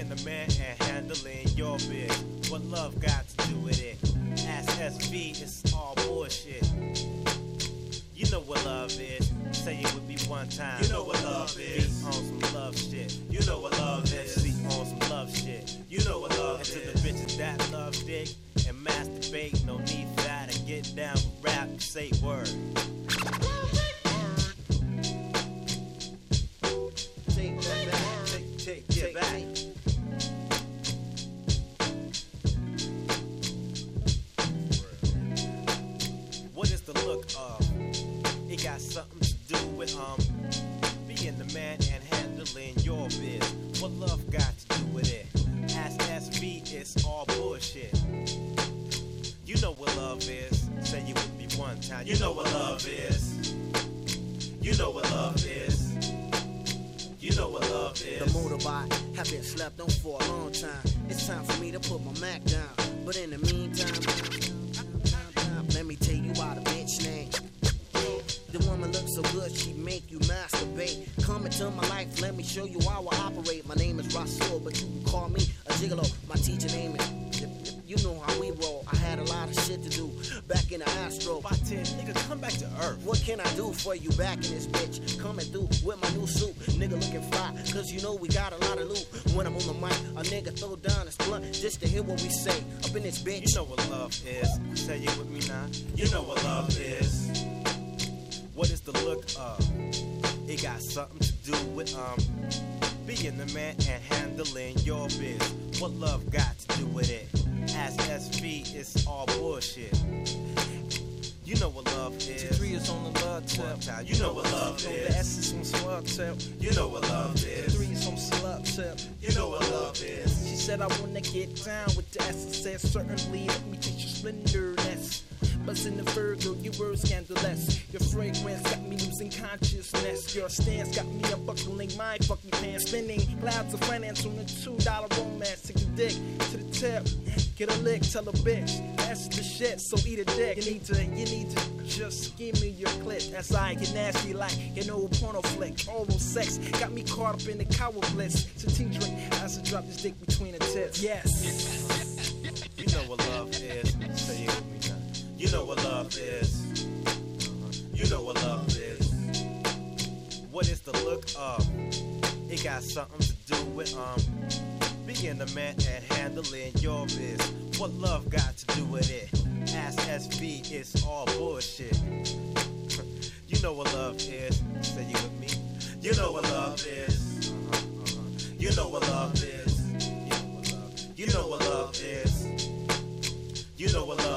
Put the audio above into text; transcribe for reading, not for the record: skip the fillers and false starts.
Being the man and handling your biz. What love got to do with it? Ask SV, it's all bullshit. You know what love is. Say it with me one time. You know what love is. Be on some love shit. You know what love is. MC on some love shit. You know what love and is. And to the bitches that love dick and masturbate, no need for that. To get down with rap and say word. Take that back. Take it back. What is the look of? It got something to do with being the man and handling your biz. What love got to do with it? Ask SV, it's all bullshit. You know what love is. Say it with me one time. You know what love is. You know what love is. You know what love is. The motorbike have been slept on for a long time. It's time for me to put my Mac down. But in the meantime, let me tell you about a bitch name. The woman looks so good, she make you masturbate. Come into my life, let me show you how I operate. My name is Rasul, but you can call me a gigolo. My teacher name is, you know how we roll. I had a lot of shit to do back in the Astro. By 10, nigga, come back to earth. What can I do for you back in this bitch? Coming through with my new suit. Nigga looking fly, cause you know we got a lot of loot. When I'm on the mic, a nigga throw down his blunt just to hear what we say. Up in this bitch. You know what love is. Say it with me now. You know what love is. What is the look of? It got something to do with being the man and handling your biz. What love got to do with it? Ask SV, it's all bullshit. You know what love is. 2-3 is on the love tip. You know what love The is. S is on swag tip. You know what love is. 3 is on slut tip. You know what love is. She said I wanna get down with the S. I said certainly, let me teach you splendorness. Buzz in the Virgo, you were scandalous. Your fragrance got me losing consciousness. Your stance got me unbuckling my fucking pants. Spending clouds of finance on a $2 romance. Take a dick to the tip, get a lick, tell a bitch that's the shit. So eat a dick. You need to just give me your clit. As I get nasty like an old porno flick. Oral sex got me caught up in the cow bliss. So tea drink as I drop this dick between the tits. Yes. You know what love is. Say it with me now. You know what love is. You know what love is. What is the look of? It got something to do with being the man and handling your biz. What love got to do with it? Ask SV, it's all bullshit. You know what love is. Say it with me. You know what love is. You know what love is. You know what love. You know what love is. You know what love is.